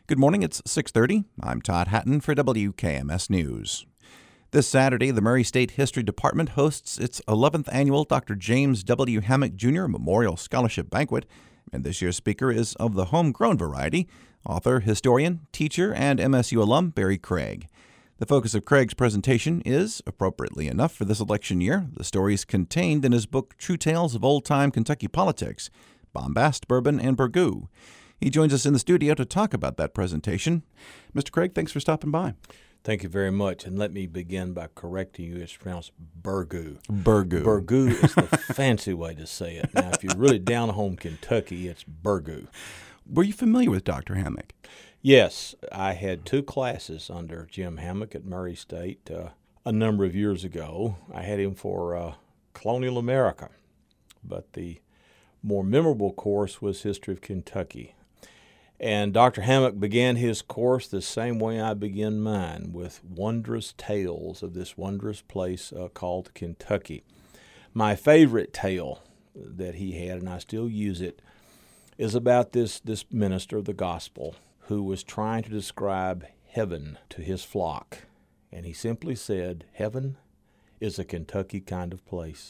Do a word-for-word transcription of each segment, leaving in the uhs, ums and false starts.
Good morning, it's six thirty. I'm Todd Hatton for W K M S News. This Saturday, the Murray State History Department hosts its eleventh annual Doctor James W. Hammock Junior Memorial Scholarship Banquet, and this year's speaker is of the homegrown variety, author, historian, teacher, and M S U alum Barry Craig. The focus of Craig's presentation is, appropriately enough for this election year, the stories contained in his book True Tales of Old-Time Kentucky Politics, Bombast, Bourbon, and Burgoo. He joins us in the studio to talk about that presentation. Mister Craig, thanks for stopping by. Thank you very much. And let me begin by correcting you. It's pronounced Burgoo. Burgoo. Burgoo is the fancy way to say it. Now, if you're really down home Kentucky, it's Burgoo. Were you familiar with Doctor Hammock? Yes. I had two classes under Jim Hammock at Murray State uh, a number of years ago. I had him for uh, Colonial America. But the more memorable course was History of Kentucky. And Doctor Hammock began his course the same way I began mine, with wondrous tales of this wondrous place uh, called Kentucky. My favorite tale that he had, and I still use it, is about this, this minister of the gospel who was trying to describe heaven to his flock. And he simply said, heaven is a Kentucky kind of place.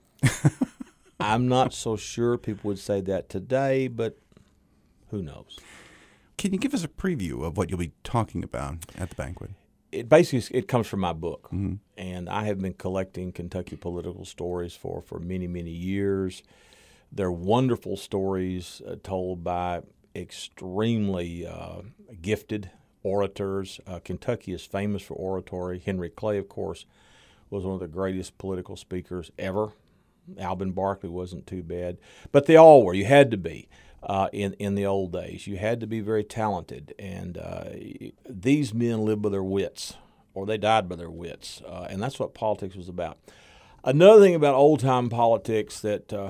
I'm not so sure people would say that today, but who knows? Can you give us a preview of what you'll be talking about at the banquet? It basically it comes from my book, Mm-hmm. and I have been collecting Kentucky political stories for, for many, many years. They're wonderful stories uh, told by extremely uh, gifted orators. Uh, Kentucky is famous for oratory. Henry Clay, of course, was one of the greatest political speakers ever. Alvin Barkley wasn't too bad, but they all were. You had to be. Uh, in, in the old days. You had to be very talented, and uh, these men lived by their wits, or they died by their wits, uh, and that's what politics was about. Another thing about old-time politics that uh,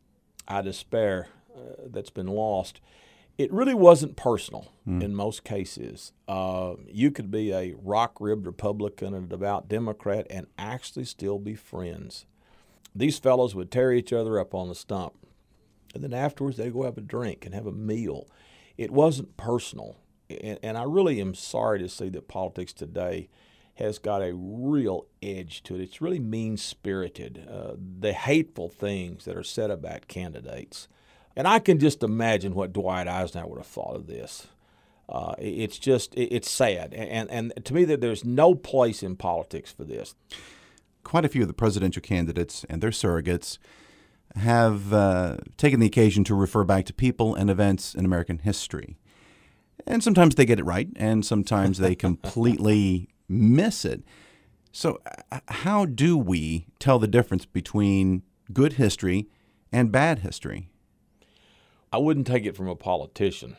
I despair uh, that's been lost, it really wasn't personal mm. in most cases. Uh, you could be a rock-ribbed Republican and a devout Democrat and actually still be friends. These fellows would tear each other up on the stump. And then afterwards, they'd go have a drink and have a meal. It wasn't personal. And, and I really am sorry to see that politics today has got a real edge to it. It's really mean-spirited. Uh, the hateful things that are said about candidates. And I can just imagine what Dwight Eisenhower would have thought of this. Uh, it's just, it's sad. And, and to me, that there's no place in politics for this. Quite a few of the presidential candidates and their surrogates have uh, taken the occasion to refer back to people and events in American history. And sometimes they get it right, and sometimes they completely miss it. So uh, how do we tell the difference between good history and bad history? I wouldn't take it from a politician.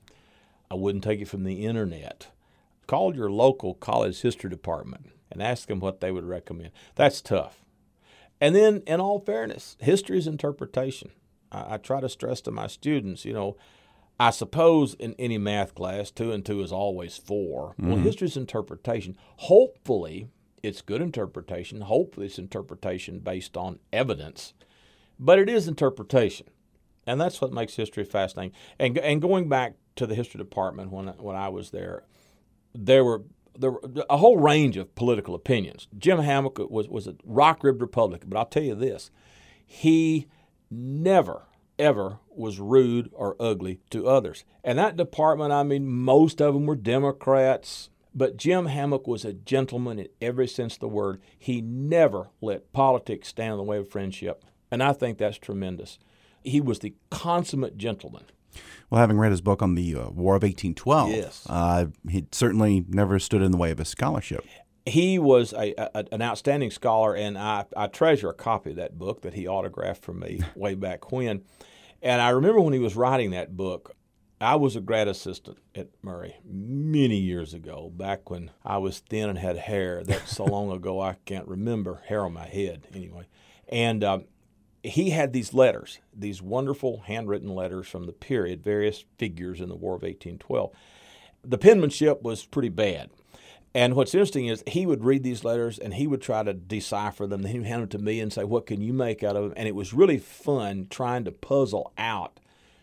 I wouldn't take it from the internet. Call your local college history department and ask them what they would recommend. That's tough. And then, in all fairness, history is interpretation. I, I try to stress to my students, you know, I suppose in any math class, two and two is always four. Mm-hmm. Well, history is interpretation. Hopefully, it's good interpretation. Hopefully, it's interpretation based on evidence. But it is interpretation. And that's what makes history fascinating. And, and going back to the history department when, when I was there, there were There were a whole range of political opinions. Jim Hammock was, was a rock-ribbed Republican, but I'll tell you this, he never, ever was rude or ugly to others. And that department, I mean, most of them were Democrats, but Jim Hammock was a gentleman in every sense of the word. He never let politics stand in the way of friendship, and I think that's tremendous. He was the consummate gentleman. Well, having read his book on the uh, War of eighteen twelve, yes. uh, he certainly never stood in the way of a scholarship. He was a, a, an outstanding scholar, and I, I treasure a copy of that book that he autographed for me way back when. And I remember when he was writing that book, I was a grad assistant at Murray many years ago, back when I was thin and had hair. That's so long ago I can't remember, hair on my head anyway. And um, he had these letters, these wonderful handwritten letters from the period, various figures in the War of eighteen twelve. The penmanship was pretty bad. And what's interesting is he would read these letters and he would try to decipher them. Then he would hand them to me and say, what can you make out of them? And it was really fun trying to puzzle out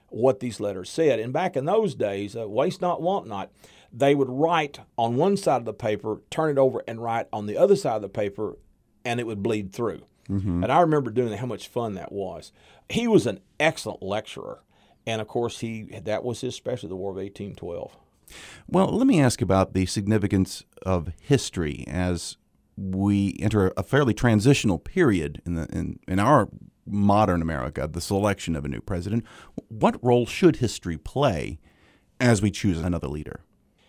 what these letters said. And back in those days, uh, waste not, want not, they would write on one side of the paper, turn it over, and write on the other side of the paper, and it would bleed through. Mm-hmm. And I remember doing that, how much fun that was. He was an excellent lecturer. And, of course, he that was his specialty, the War of eighteen twelve. Well, let me ask about the significance of history as we enter a fairly transitional period in, the, in, in our modern America, the selection of a new president. What role should history play as we choose another leader?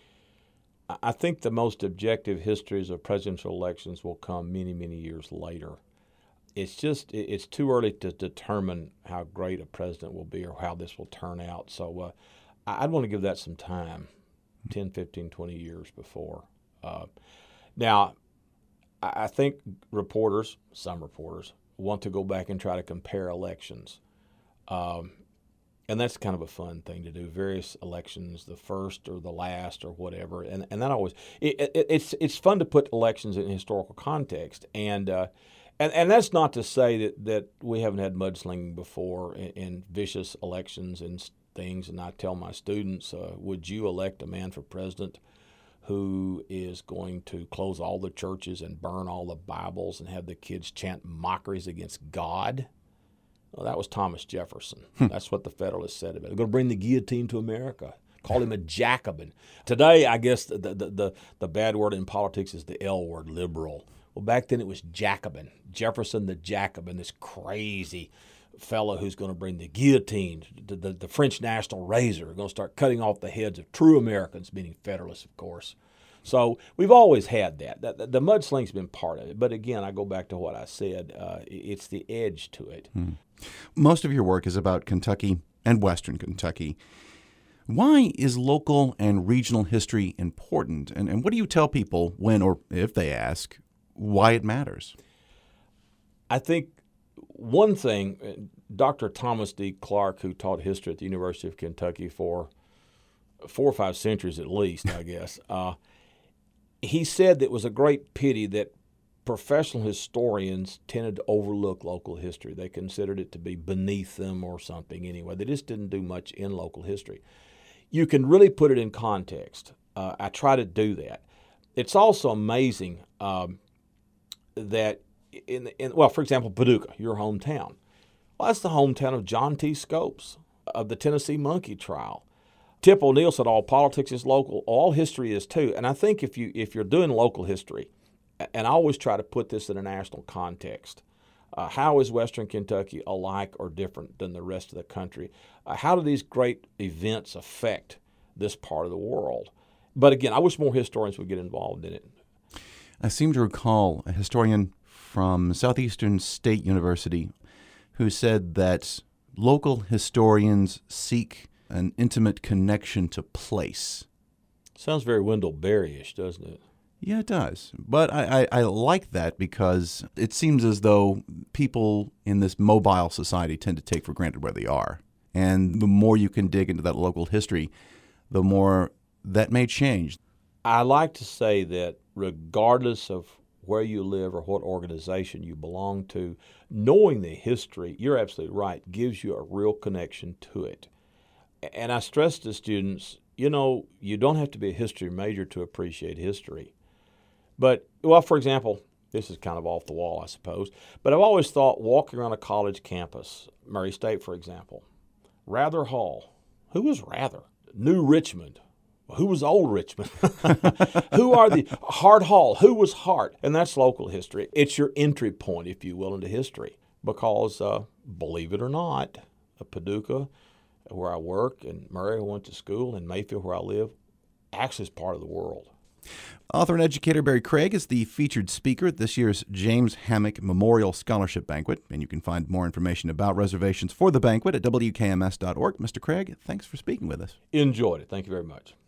I think the most objective histories of presidential elections will come many, many years later. It's just, it's too early to determine how great a president will be or how this will turn out. So uh, I'd want to give that some time, ten, fifteen, twenty years before. Uh, now, I think reporters, some reporters, want to go back and try to compare elections. Um, and that's kind of a fun thing to do, various elections, the first or the last or whatever. And and that always, it, it, it's it's fun to put elections in historical context. And uh, and, and that's not to say that, that we haven't had mudslinging before in, in vicious elections and things. And I tell my students, uh, would you elect a man for president who is going to close all the churches and burn all the Bibles and have the kids chant mockeries against God? Well, that was Thomas Jefferson. Hmm. That's what the Federalists said about it. They're going to bring the guillotine to America. Call him a Jacobin. Today, I guess the, the, the, the bad word in politics is the L word, liberal. Well, back then it was Jacobin. Jefferson the Jacobin, this crazy fellow who's going to bring the guillotine, the, the, the French national razor, going to start cutting off the heads of true Americans, meaning Federalists, of course. So we've always had that. The, the mudsling's been part of it. But again, I go back to what I said. Uh, it's the edge to it. Hmm. Most of your work is about Kentucky and Western Kentucky. Why is local and regional history important? And, and what do you tell people when, or if they ask, why it matters? I think one thing, Doctor Thomas D. Clark, who taught history at the University of Kentucky for four or five centuries at least, I guess, uh, he said that it was a great pity that professional historians tended to overlook local history. They considered it to be beneath them or something anyway. They just didn't do much in local history. You can really put it in context. Uh, I try to do that. It's also amazing um, that In, in, well, for example, Paducah, your hometown. Well, that's the hometown of John T. Scopes of the Tennessee Monkey Trial. Tip O'Neill said all politics is local, all history is too. And I think if, you, if you're doing local history, and I always try to put this in a national context, uh, how is Western Kentucky alike or different than the rest of the country? Uh, how do these great events affect this part of the world? But again, I wish more historians would get involved in it. I seem to recall a historian from Southeastern State University who said that local historians seek an intimate connection to place. Sounds very Wendell Berry-ish, doesn't it? Yeah, it does. But I, I, I like that because it seems as though people in this mobile society tend to take for granted where they are. And the more you can dig into that local history, the more that may change. I like to say that regardless of where you live or what organization you belong to, knowing the history, you're absolutely right, gives you a real connection to it. And I stress to students, you know, you don't have to be a history major to appreciate history. But, well, for example, this is kind of off the wall, I suppose, but I've always thought walking around a college campus, Murray State, for example, Rather Hall, who was Rather? New Richmond. Who was Old Richmond? Who are the Hart Hall? Who was Hart? And that's local history. It's your entry point, if you will, into history. Because, uh, believe it or not, Paducah, where I work, and Murray, where I went to school, and Mayfield, where I live, actually is part of the world. Author and educator Barry Craig is the featured speaker at this year's James Hammock Memorial Scholarship Banquet, and you can find more information about reservations for the banquet at W K M S dot org. Mister Craig, thanks for speaking with us. Enjoyed it. Thank you very much.